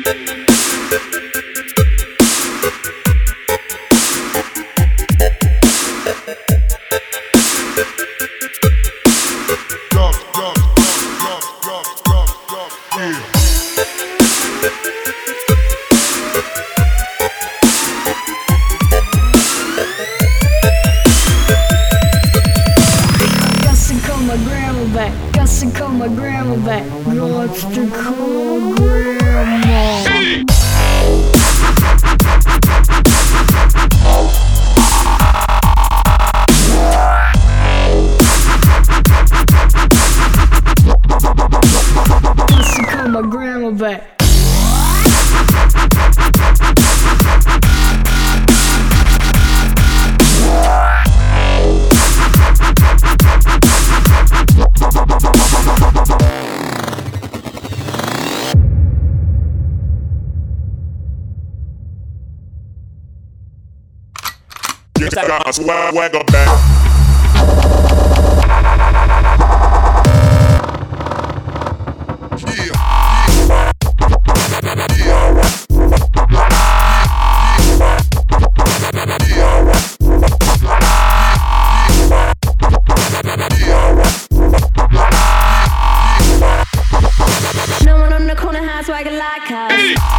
Got my swagger back. No one on the corner has swagger like us.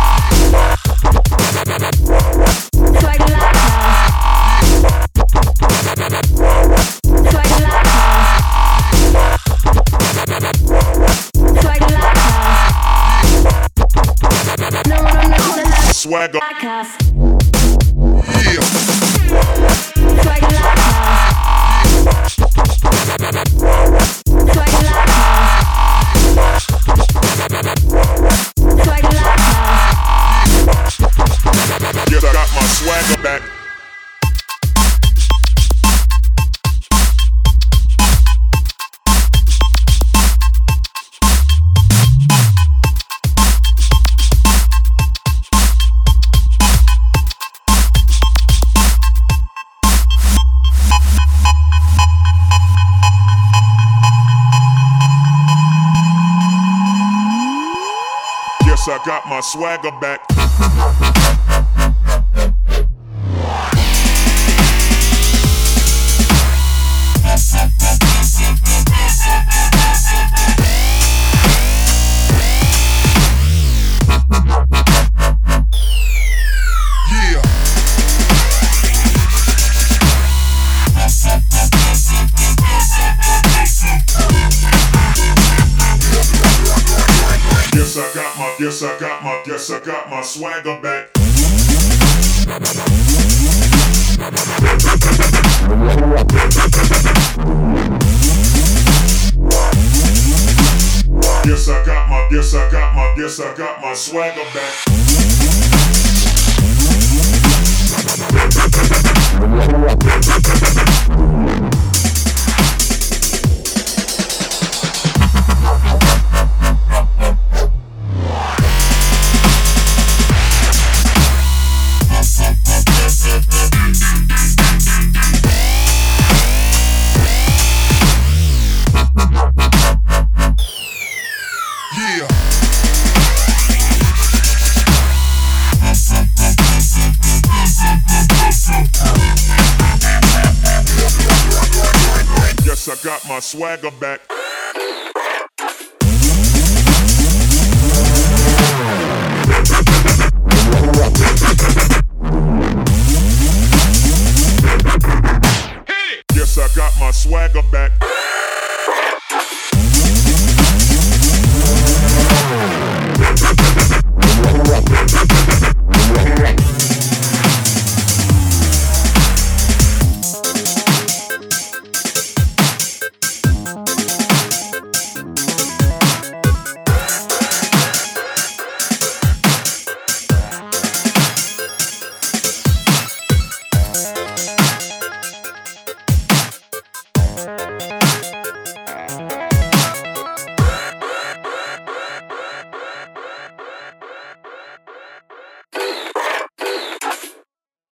Swagger like us. Swagger like us. Swagger like us. No one on the corner has Swagger like us. yeah. Swagger like us. Swagger like us. Swagger like us. Yes, I got my swagger back. Yes, I got my swagger back. Yeah. Yes, I got my swagger back. Yes, I got my swagger back. Yeah. Yes, I got my swagger back.